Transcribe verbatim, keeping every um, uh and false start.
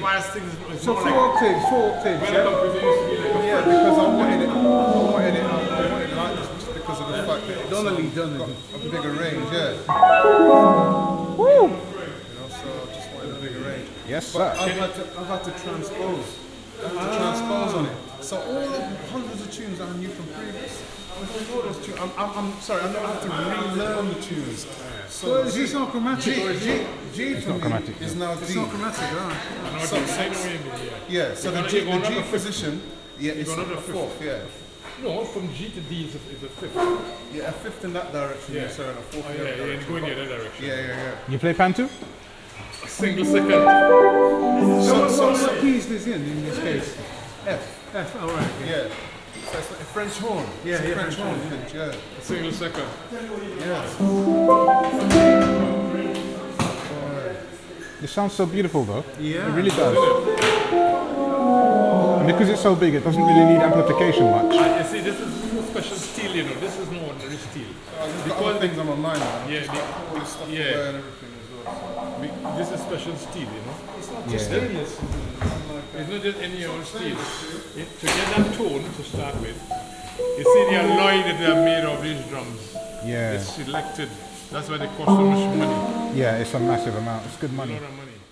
bias thing is it's So more four like octaves, four octaves, when yeah? I used to be like a Yeah, because I wanted it, I wanted it, I wanted it like this just because of the fact that it's Donnelly, got Donnelly. a bigger range, yeah. Woo! You know, so I just wanted a bigger range. Yes, But sir. I've had to, I've had to transpose. I had to transpose on it. So all the hundreds of tunes that I knew from previous, I don't know those tunes. I'm, I'm, I'm sorry, I don't have to relearn the tunes. So Well, is this not chromatic? G, or is G, it? G for not me chromatic, is no. now It's D. not chromatic, ah. I know what So- you- I so- know what you mean, yeah. Yeah, so You're the gonna- G, you're the gonna G have a fifth. position, yeah, it's gonna a have a fifth. fourth, yeah. No, from G to D is a, is a fifth. Yeah, a fifth in that direction, Yeah. yeah, sorry, and a fourth Oh, in yeah, that yeah, direction. go in the other direction. Yeah, yeah, yeah. You play Pantu? A single second. So, what, what, what key is this in, in this case? F, F, all right. yeah. So it's like a French horn. Yeah, It's a yeah, French French horn, horn, pitch, yeah. A single second. Yeah. It sounds so beautiful though. Yeah. It really does. And because it's so big, it doesn't really need amplification much. Uh, you see, this is a special steel, you know. This is no ordinary steel. I've got other things on my mind now. Yeah, the, All this stuff yeah. there and everything as well. we- this is special steel, you know. It's not Yeah. just stainless. It's not just any old steel. It, to get that tone to start with, you see the alloy that they are made of these drums. Yeah. It's selected. That's why they cost so much money. Yeah, it's a massive amount. It's good A money. lot of money.